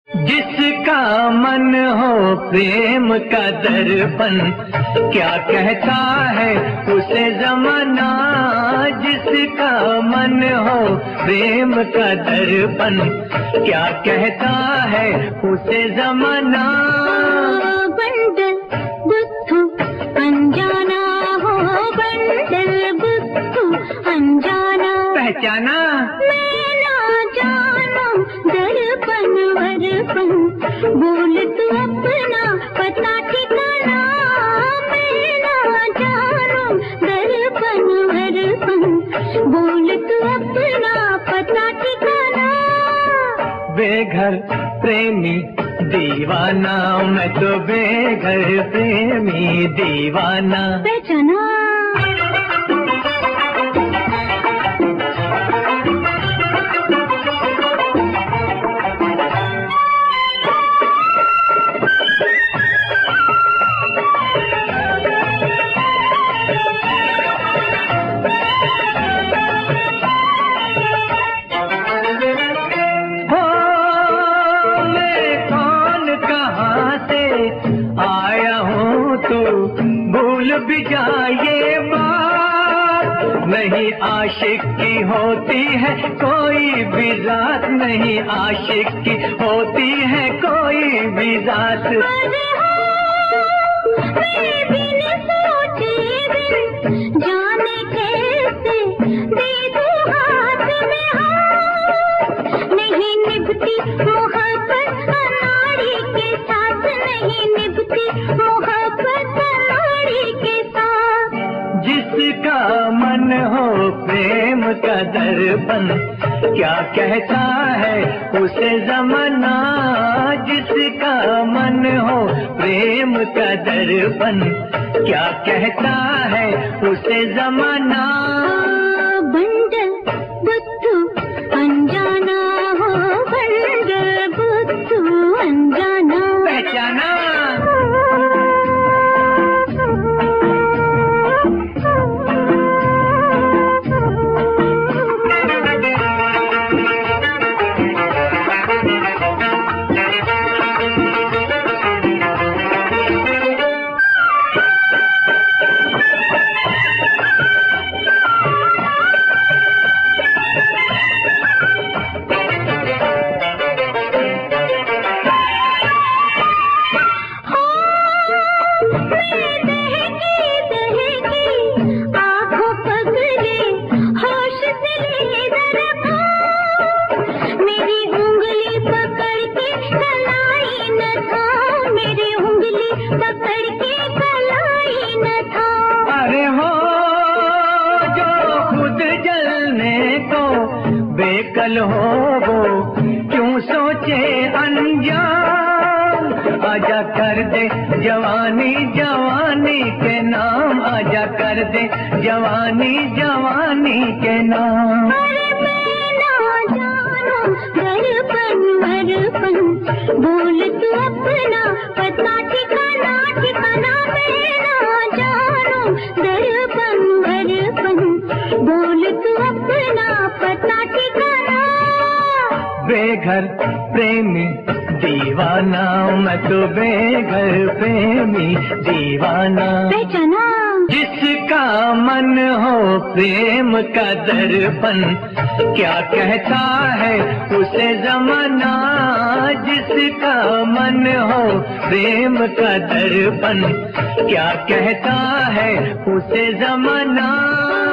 जिसका मन हो प्रेम का दर्पण, क्या कहता है उसे जमाना। जिसका मन हो प्रेम का दर्पण, क्या कहता है उसे जमाना। बंडल बुद्धू अनजाना हो, बंडल बुद्धू अनजाना। पहचाना मैं ना जानूं दर्पण वरपण, बोल तू अपना पता ठिकाना। मैं ना जानूं दर्पण वरपण, बोल तू अपना पता ठिकाना। बेघर प्रेमी दीवाना, मैं तो बेघर प्रेमी दीवाना। पहचाना भूल भी जा ये बात, नहीं आशिक की होती है कोई भी जात, नहीं आशिक की होती है कोई भी जात। जाने कैसे दे दूं हाथ में हाथ, नहीं निभती मोहब्बत अनाड़ी के साथ, नहीं निभती मोहब्बत अनाड़ी के साथ। जिसका मन हो प्रेम का दर्पण, क्या कहता है उसे जमाना। जिसका मन हो प्रेम का दर्पण, क्या कहता है उसे जमाना। बंडल बुद्धू अनजाना हो, बंडल बुद्धू अनजाना। पहचाना बेकल हो वो क्यों सोचे अनजान। आजा कर दे जवानी जवानी के नाम, आजा कर दे जवानी जवानी के नाम। दर्पण वरपण, बोल तू अपना पता ठिकाना ठिकाना। मैं ना जानूं दर्पण वरपण, बोल तू अपना पता ठिकाना। बेघर प्रेमी दीवाना, मैं तो बेघर प्रेमी दीवाना। पहचाना जिसका मन हो प्रेम का दर्पण, क्या कहता है उसे जमाना। जिसका मन हो प्रेम का दर्पण, क्या कहता है उसे जमाना।